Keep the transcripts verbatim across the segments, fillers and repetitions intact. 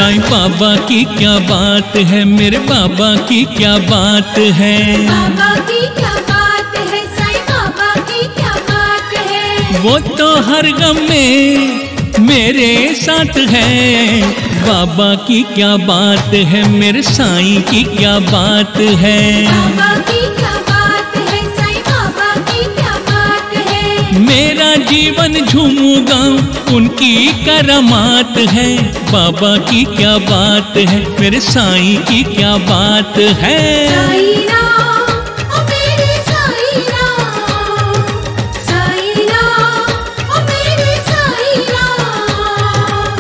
साईं बाबा की क्या बात है, मेरे बाबा की क्या बात है। बाबा की क्या बात है, साईं बाबा की क्या बात है। वो तो हर गम में मेरे साथ है। बाबा की क्या बात है, मेरे साईं की क्या बात है। बाबा की क्या बात है, साईं बाबा की क्या बात है। मेरा जीवन झूमूगा उनकी करामात है। बाबा की क्या बात है, मेरे साईं की क्या बात है। साईं राम, ओ मेरे साईं राम, साईं राम, ओ मेरे साईं राम।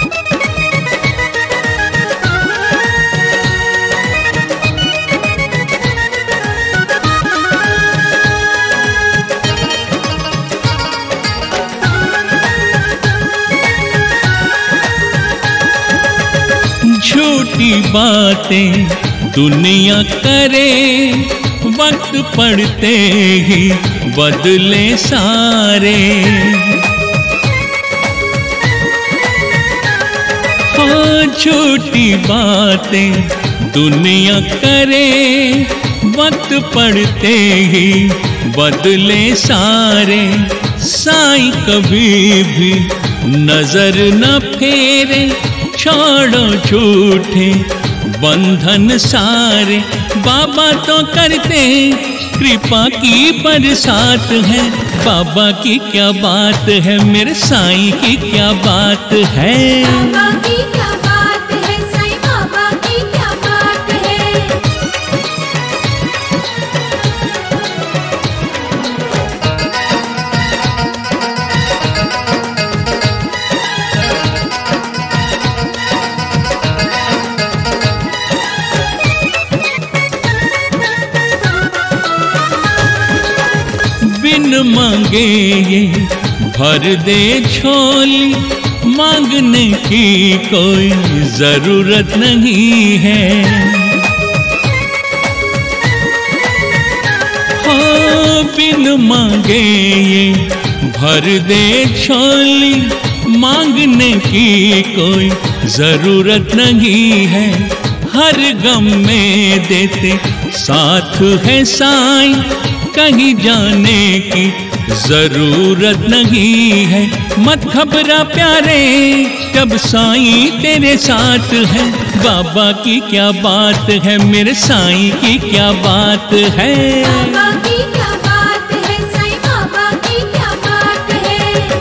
झूठी बातें दुनिया करे, वक्त पड़ते ही बदले सारे। हाँ, झूठी बातें दुनिया करे, वक्त पड़ते ही बदले सारे। साईं कभी भी नजर न फेरे, छोड़ो झूठे बंधन सारे। बाबा तो करते कृपा की बरसात है। बाबा की क्या बात है, मेरे साईं की क्या बात है। बाबा की क्या बात है, साईं बाबा की क्या बात है। बिन मांगे ये भर दे झोली, मांगने की कोई जरूरत नहीं है। हाँ, बिन मांगे ये भर दे झोली, मांगने की कोई जरूरत नहीं है। हर गम में देते साथ है साईं, कहीं जाने की जरूरत नहीं है। मत घबरा प्यारे, जब साईं तेरे साथ है। बाबा की क्या बात है, मेरे साईं की क्या बात है। बाबा की क्या बात है, साईं बाबा की क्या बात है।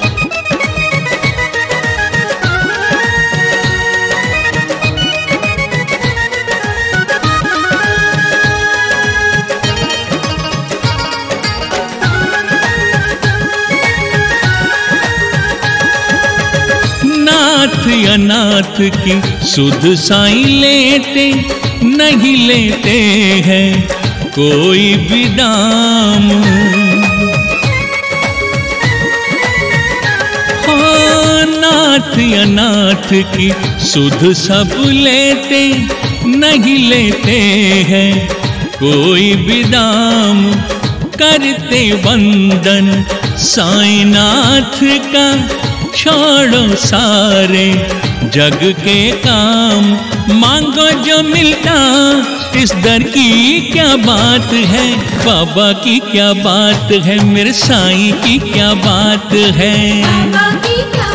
नाथ अनाथ की सुध साईं लेते नहीं, लेते हैं कोई भी दाम। हाँ, नाथ अनाथ की सुध सब लेते नहीं, लेते हैं कोई भी दाम। करते वंदन साईं नाथ का, छोड़ो सारे जग के काम। मांगो जो मिलता, इस दर की क्या बात है। बाबा की क्या बात है, मेरे साईं की क्या बात है। बाबा की क्या